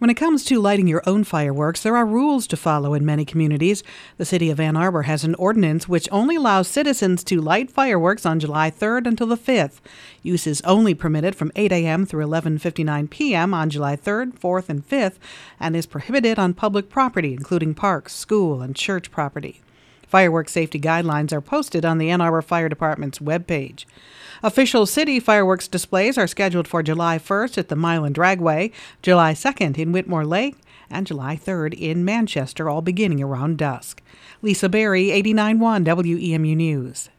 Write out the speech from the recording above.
When it comes to lighting your own fireworks, there are rules to follow in many communities. The city of Ann Arbor has an ordinance which only allows citizens to light fireworks on July 3rd until the 5th. Use is only permitted from 8 a.m. through 11:59 p.m. on July 3rd, 4th, and 5th, and is prohibited on public property, including parks, school, and church property. Fireworks safety guidelines are posted on the Ann Arbor Fire Department's webpage. Official city fireworks displays are scheduled for July 1st at the Milan Dragway, July 2nd in Whitmore Lake, and July 3rd in Manchester, all beginning around dusk. Lisa Berry, 89.1 WEMU News.